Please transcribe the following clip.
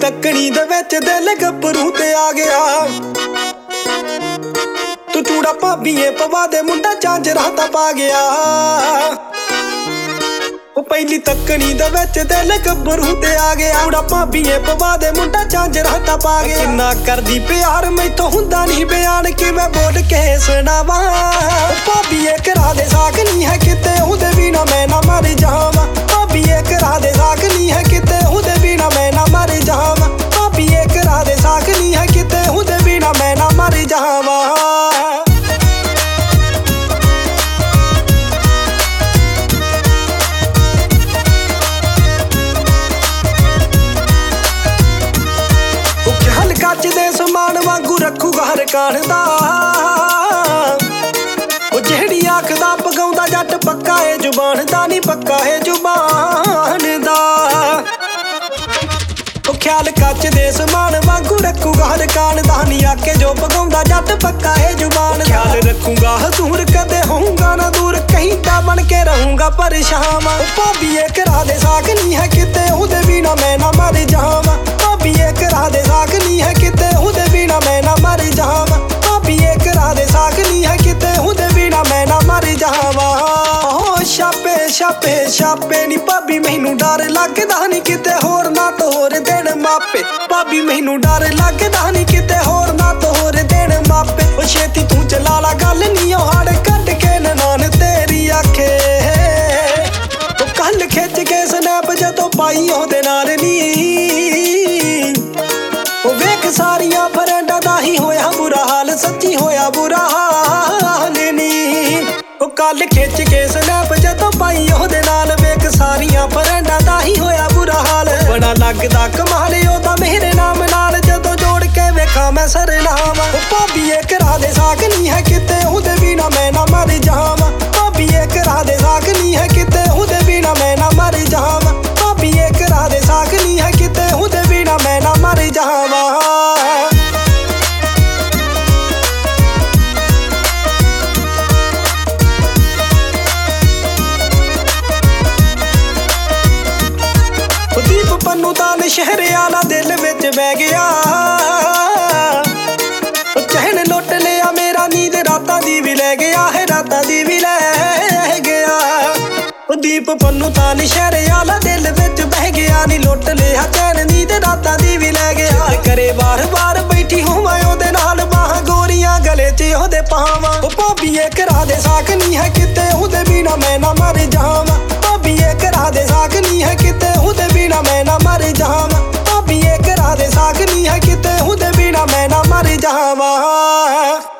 ਤੱਕਣੀ ਦੇ ਵਿੱਚ ਦਿਲ ਗੱਭਰੂ ਤੇ ਆ ਗਿਆ। ਤੂੰ ਚੂੜਾ ਭਾਬੀਏ ਪਵਾ ਦੇ ਮੁੰਡਾ ਝਾਂਜਰਾਂ ਤਾਂ ਪਾ ਗਿਆ। ਉਹ ਪਹਿਲੀ ਤੱਕਣੀ ਦੇ ਵਿੱਚ ਦਿਲ ਗੱਭਰੂ ਤੇ ਆ ਗਿਆ। ਚੂੜਾ ਭਾਬੀਏ ਪਵਾ ਦੇ ਮੁੰਡਾ ਝਾਂਜਰਾਂ ਤਾਂ ਪਾ ਗਿਆ। ਕਿੰਨਾ ਕਰਦੀ ਪਿਆਰ ਮੈਥੋਂ ਹੁੰਦਾ ਨਹੀਂ ਬਿਆਨ, ਕਿਵੇਂ ਬੋਲ ਕੇ ਸੁਣਾਵਾਂ। ਭਾਬੀਏ ਕਰਾ ਦੇ ਸਾਕ ਨਹੀਂ ਹੈ ਕਿਤੇ ਉਹਦੇ ਬਿਨਾ ਮੈਂ ਨਾ ਮਰ ਜਾਵਾਂ। ਭਾਬੀਏ ਕਰਾ ਦੇ ਸਾਕ ਨਹੀਂ ਹੈ ਕਿਤੇ ਉਹਦੇ ਬਿਨਾ ਮੈਂ ਨਾ ਮਰ ਜਾਵਾਂ। ਭਾਬੀਏ ਕਰਾ ਦੇ ਸਾਕ ਨਹੀਂ ਹੈ ਕਿਤੇ ਉਹਦੇ ਬਿਨਾ ਮੈਂ ਨਾ ਮਰ ਜਾਵਾਂ। ਕੱਚ ਦੇ ਸਮਾਨ ਵਾਂਗੂ ਰੱਖੂਗਾ ਹਰ ਕਾਣ ਦਾ। ਉਹ ਜਿਹੜੀ ਆਖਦਾ ਪਗਾਉਂਦਾ ਜੱਟ ਪੱਕਾ ਏ ਜ਼ੁਬਾਨ ਦਾ, ਨਹੀਂ ਪੱਕਾ ਏ ਜ਼ੁਬਾਨ ਦਾ। ਉਹ ਖਿਆਲ ਕੱਚ ਦੇ ਸਮਾਨ ਵਾਂਗੂ ਰੱਖੂਗਾ ਹਰ ਕਾਣ ਦਾ, ਨਹੀਂ ਆਕੇ ਜੋ ਪਗਾਉਂਦਾ ਜੱਟ ਪੱਕਾ ਏ ਜ਼ੁਬਾਨ। ਖਿਆਲ ਰੱਖੂਗਾ ਹਜ਼ੂਰ ਕਦੇ ਹੋਊਗਾ ਨਾ ਦੂਰ, ਕਹਿੰਦਾ ਬਣ ਕੇ ਰਹੂੰਗਾ ਪਰੇਸ਼ਾਨ। ਭਾਬੀਏ ਕਰਾ ਦੇ ਸਾਕ ਨਹੀਂ ਹੈ ਕਿਤੇ ਉਹਦੇ ਬਿਨਾ ਮੈਂ ਨਾ ਮਰ ਜਾਵਾਂ। ਭਾਬੀਏ ਕਰਾ ਦੇ ਸਾਕ ਨਹੀਂ ਹੈ ਕਿਤੇ ਉਹਦੇ ਬਿਨਾ ਮੈਂ ਨਾ ਮਰ ਜਾਵਾਂ। ਭਾਬੀਏ ਕਰਾ ਦੇ ਸਾਕ ਨਹੀਂ ਹੈ ਕਿਤੇ ਉਹਦੇ ਬਿਨਾ ਮੈਂ ਨਾ ਮਰ ਜਾਵਾਂ। ਓ ਛਾਪੇ ਛਾਪੇ ਛਾਪੇ ਨੀ ਭਾਬੀ ਮੈਨੂੰ ਡਰ ਲੱਗਦਾ ਨਹੀਂ ਕਿਤੇ ਹੋਰ ਨਾ ਤੋਰ ਦੇਣ ਮਾਪੇ। ਭਾਬੀ ਮੈਨੂੰ ਡਰ ਲੱਗਦਾ ਨਹੀਂ ਕਿਤੇ ਹੋਰ ਨਾ ਤੋਰ ਦੇਣ ਮਾਪੇ। ਉਹ ਛੇਤੀ ਤੂੰ ਚਲਾ ਲਾ ਗੱਲ ਨਹੀਂ ਉਹ ਹੜ ਕੱਢ ਕੇ ਨਨਾਣ ਤੇਰੀ ਆਖੇ। ਉਹ ਕੱਲ ਖਿੱਚ ਕੇ ਸਨੈਪ ਜਦੋਂ ਪਾਈ ਉਹਦੇ ਨਾਲ ਨੀ, ਉਹ ਵੇਖ ਸਾਰੀਆਂ ਫਰੈਂਡਾਂ ਦਾ ਹੀ ਹੋਇਆ ਬੁਰਾ ਹਾਲ, ਸੱਚੀ ਹੋਇਆ ਬੁਰਾ ਹਾਲ ਨੀ। ਉਹ ਕੱਲ ਖਿੱਚ ਕੇ ਸਨੈਪ ਜਦੋਂ ਪਾਈ ਉਹਦੇ ਨਾਲ, ਵੇਖ ਸਾਰੀਆਂ ਫਰੈਂਡਾਂ ਦਾ ਹੀ ਹੋਇਆ ਬੁਰਾ ਹਾਲ। ਬੜਾ ਲੱਗਦਾ ਕਮਾਲ ਉਹਦਾ ਮੇਰੇ ਨਾਮ ਨਾਲ, ਜਦੋਂ ਜੋੜ ਕੇ ਵੇਖਾਂ ਮੈਂ ਸਰਨਾਮ। ਉਹ ਭਾਬੀਏ ਕਰਾ ਦੇ ਸਾਕ ਨਹੀਂ ਹੈ ਕਿਤੇ ਉਹਦੇ ਬਿਨਾ ਮੈਂ ਨਾ ਮਰ ਜਾਵਾਂ। ਭਾਬੀਏ ਕਰਾ ਦੇ ਸਾਕ ਨਹੀਂ ਹੈ ਕਿਤੇ ਉਹਦੇ ਬਿਨਾ ਮੈਂ ਨਾ ਮਰ ਜਾਵਾਂ। ਭਾਬੀਏ ਕਰਾ ਦੇ ਸਾਕ ਨਹੀਂ ਹੈ ਕਿਤੇ ਉਹਦੇ ਬਿਨਾ ਮੈਂ ਨਾ ਮਰ ਜਾਵਾਂ। ਦੀਪ ਪੰਨੂ ਤਾਂ ਨਸ਼ਹਿਰੇ ਵਾਲਾ ਦਿਲ ਵਿੱਚ ਬਹਿ ਗਿਆ। ਚਹਿਣ ਲੁੱਟ ਲਿਆ ਮੇਰਾ, ਨੀਂਦ ਰਾਤਾਂ ਦੀ ਵੀ ਲੈ ਗਿਆ ਹੈ, ਰਾਤਾਂ ਦੀ ਵੀ ਲੈ ਗਿਆ। ਦੀਪ ਪੰਨੂ ਤਾਂ ਨਸ਼ਹਿਰੇ ਵਾਲਾ ਦਿਲ ਵਿੱਚ ਬਹਿ ਗਿਆ, ਨੀ ਲੁੱਟ ਲਿਆ ਚੈਨ ਨੀਂਦ ਰਾਤਾਂ ਦੀ ਵੀ ਲੈ ਗਿਆ। ਕਰੇ ਵਾਰ ਵਾਰ ਬੈਠੀ ਹੋਵਾਂ ਉਹਦੇ ਨਾਲ, ਬਾਹਾਂ ਗੋਰੀਆਂ ਗਲੇ 'ਚ ਉਹਦੇ ਪਾਵਾਂ। ਉਹ ਭਾਬੀਏ ਕਰਾ ਦੇ ਸਾਕ ਨਹੀਂ ਹੈ ਕਿਤੇ ਉਹਦੇ ਬਿਨਾ ਮੈਂ ਨਾ ਮਰ ਜਾਵਾਂ। ਭਾਬੀਏ ਕਰਾ ਦੇ ਸਾਕ ਨਹੀਂ ਹੈ ਕਿਤੇ ਉਹਦੇ ਬਿਨਾ ਮੈਂ ਨਾ ਮਰ ਜਾਵਾਂ। ਭਾਬੀਏ ਕਰਾ ਦੇ ਸਾਕ ਨਹੀਂ ਹੈ ਕਿਤੇ ਉਹਦੇ ਬਿਨਾ ਮੈਂ ਨਾ ਮਰ ਜਾਵਾਂ।